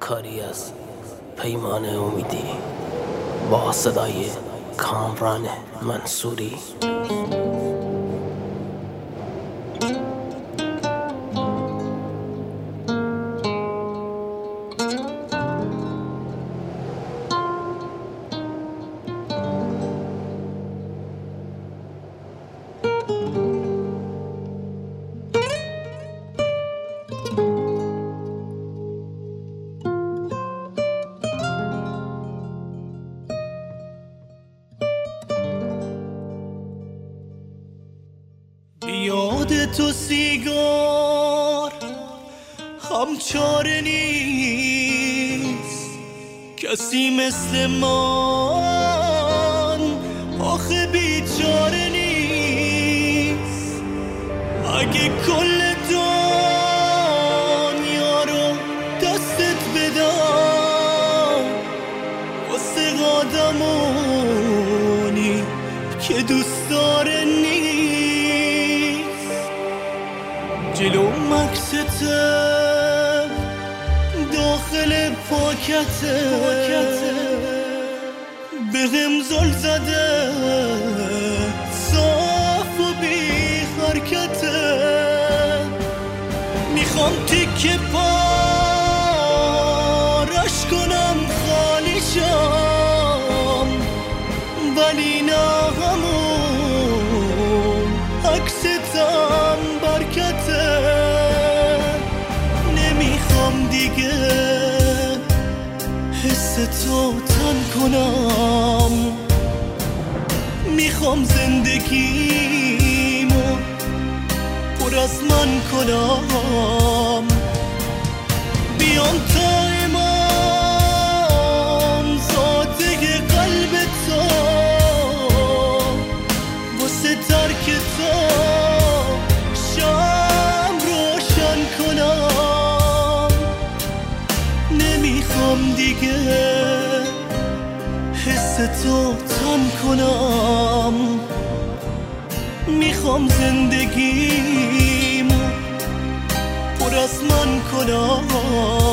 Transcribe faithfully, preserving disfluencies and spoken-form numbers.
کاری از پیمان امیدی با صدای کامران منصوری. یاد تو سیگار هم چاره نیست، کسی مثل من آخه بیچاره نیست. اگه کل دنیا رو دستت بدم واسه قدمونی که دوست داره نیست، جلو مکسته داخل پاکته به هم زل زده صاف و بی حرکته. میخوام تیکه پارش کنم خالی شم، ولی نه همون عکستم برکته. نمیخوام دیگه حس تو تن کنم، میخوام زندگیمو پر از من کنم. بیام تا امام زاده قلب تو واسه ترک تو شم روشن کنم. نمیخوام دیگه حس تو تن کنم، میخوام زندگیمو پر از من کنم.